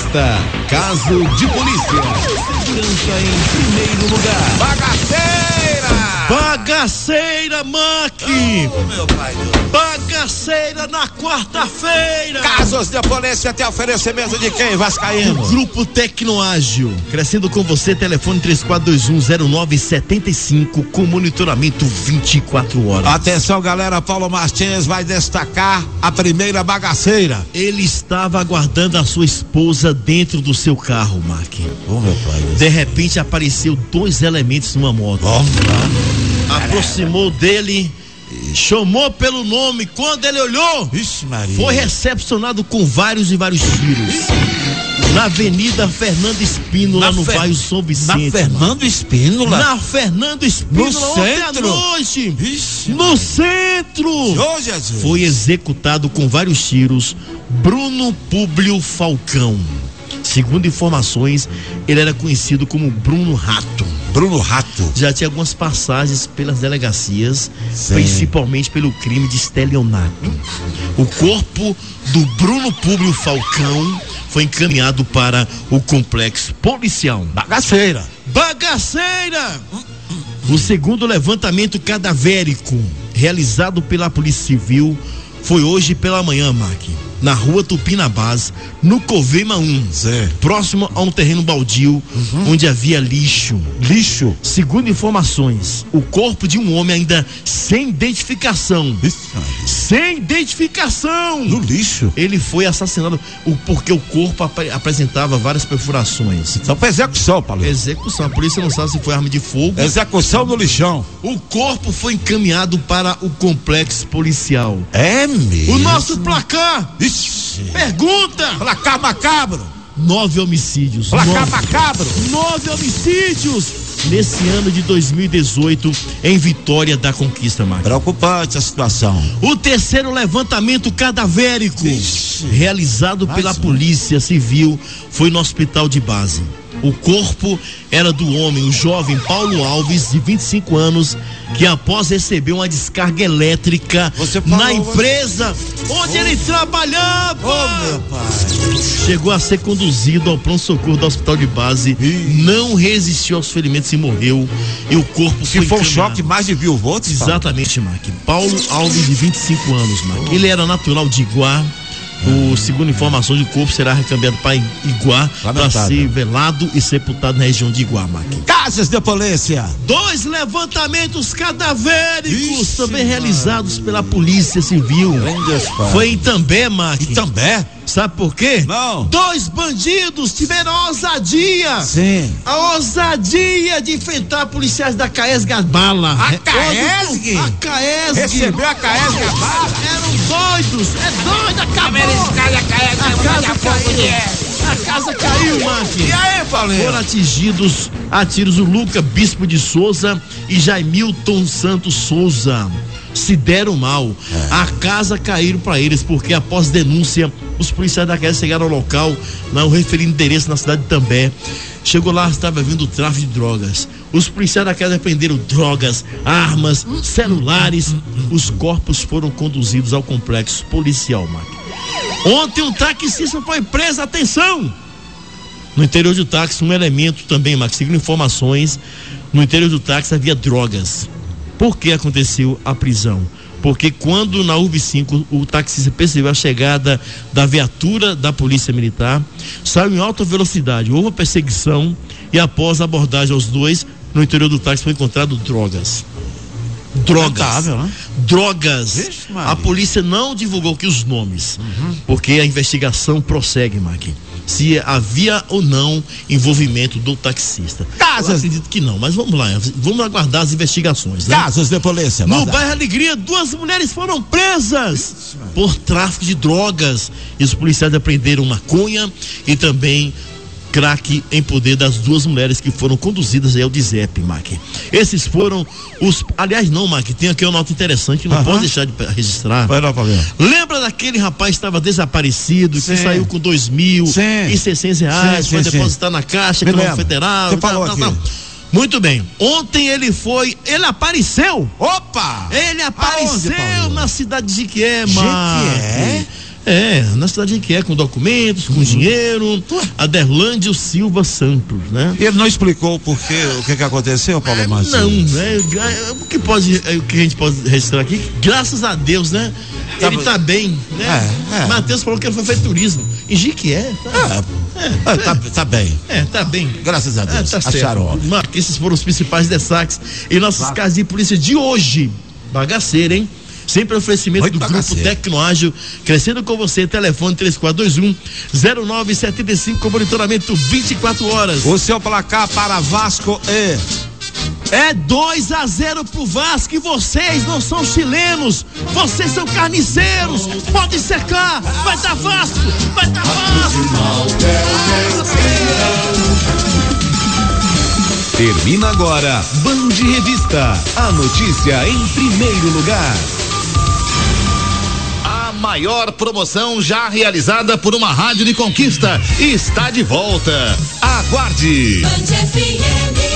Apresenta Caso de Polícia. Segurança em primeiro lugar. Bagaceira, Mac! Oh, meu pai Deus. Bagaceira na quarta-feira! Casos de polícia até oferecimento de quem, vascaíno? Grupo Tecnoágil, crescendo com você, telefone 34210975 com monitoramento 24 horas. Atenção, galera, Paulo Martins vai destacar a primeira bagaceira. Ele estava aguardando a sua esposa dentro do seu carro, Mac. Oh, meu pai Deus. De repente apareceu dois elementos numa moto. Aproximou dele, chamou pelo nome. Quando ele olhou, Vixe, Maria. foi recepcionado com vários tiros. Na Avenida Fernando Espínola, no bairro São Vicente. Na Fernando Espínola? Na Fernando Espínola, No ontem centro? à noite. Vixe, no centro. Ô, Jesus. Foi executado com vários tiros Bruno Públio Falcão. Segundo informações, ele era conhecido como Bruno Rato. Bruno Rato. Já tinha algumas passagens pelas delegacias, Sim. principalmente pelo crime de estelionato. O corpo do Bruno Públio Falcão foi encaminhado para o complexo policial. Bagaceira. O segundo levantamento cadavérico realizado pela Polícia Civil foi hoje pela manhã, Mac, na rua Tupinambás, no Covema 1, próximo a um terreno baldio, onde havia lixo. Segundo informações, o corpo de um homem ainda sem identificação. No lixo. Ele foi assassinado porque o corpo apresentava várias perfurações. Só pra execução, Paulo. Execução, a polícia não sabe se foi arma de fogo. Execução no lixão. O corpo foi encaminhado para o complexo policial. É mesmo? O nosso placar. Ixi. Pergunta. Placar macabro. 9 homicídios. Placar macabro. 9 homicídios nesse ano de 2018 em Vitória da Conquista, Marcos. Preocupante a situação. O terceiro levantamento cadavérico realizado pela Polícia Civil foi no hospital de base. O corpo era do homem, o jovem Paulo Alves, de 25 anos, que após receber uma descarga elétrica na empresa onde ele trabalhava, meu pai. chegou a ser conduzido ao pronto-socorro do hospital de base, não resistiu aos ferimentos e morreu, e o corpo foi um encaminhado. choque mais de 1.000 volts? Exatamente, Mark. Paulo Alves, de 25 anos, Mark. Ele era natural de Iguá. Segundo informações, o corpo será recambiado para Iguá para ser velado e sepultado na região de Iguá, Mark. Casos de polícia. 2 levantamentos cadavéricos também realizados pela Polícia Civil. Foi em Itambé, Mark. Itambé? Sabe por quê? Não. 2 bandidos tiveram a ousadia. Sim. A ousadia de enfrentar policiais da Caesg Bala. A Caesg? A Caesg. Recebeu a Caesg Bala? Eram doidos. É doido, acabou. A casa caiu, Mark. E aí, Paulinho? Foram atingidos a tiros o Luca Bispo de Souza e Jaimilton Santos Souza. Se deram mal. A casa caíram para eles, porque após denúncia, os policiais da casa chegaram ao local, no referido endereço na cidade de Itambé. Chegou lá, estava havendo tráfico de drogas. Os policiais da casa prenderam drogas, armas, celulares. Os corpos foram conduzidos ao complexo policial, Mark. Ontem um taxista foi preso, atenção! No interior do táxi, um elemento também, Mark, segundo informações, no interior do táxi havia drogas. Por que aconteceu a prisão? Porque quando na URB5 o taxista percebeu a chegada da viatura da Polícia Militar, saiu em alta velocidade, houve perseguição e após a abordagem aos dois, no interior do táxi foi encontrado drogas. Drogas. Vixe, Maria. A polícia não divulgou aqui os nomes, porque a investigação prossegue, Mark. Se havia ou não envolvimento do taxista. Eu acredito que não, mas vamos lá, vamos aguardar as investigações, né? Casos de polícia. No bairro Alegria, 2 mulheres foram presas por tráfico de drogas. E os policiais apreenderam maconha e também crack em poder das 2 mulheres que foram conduzidas aí ao DIZEP, Mac. Esses foram os... Aliás, não, Mac, tem aqui uma nota interessante que não pode deixar de registrar. Vai lá, Paulinho. Lembra daquele rapaz que estava desaparecido, que saiu com R$2.600 para depositar na Caixa Econômica Federal? Você falou aqui. Muito bem. Ontem ele apareceu. Opa! Ele apareceu na cidade de Jiquié, Jiquié? Na cidade que é, com documentos, com dinheiro, Aderlândio Silva Santos, né? Ele não explicou o que aconteceu, Paulo Martins? Não, né? O que a gente pode registrar aqui, graças a Deus, né? Ele tá bem, né? Matheus falou que ele foi feito turismo. Em Jiquié, tá bem. Tá bem. Graças a Deus. Tá Acharam. Esses foram os principais destaques em nossos casos de polícia de hoje. Bagaceira, hein? Sempre oferecimento Muito do bagaceiro. Grupo Tecnoágil, crescendo com você, telefone 3421-0975, com monitoramento 24 horas. O seu placar para Vasco É 2-0 pro Vasco e vocês não são chilenos, vocês são carniceiros, podem secar, vai dar Vasco, vai dar Vasco. Termina agora Band Revista, a notícia em primeiro lugar. A maior promoção já realizada por uma rádio de conquista está de volta. Aguarde. Band FM.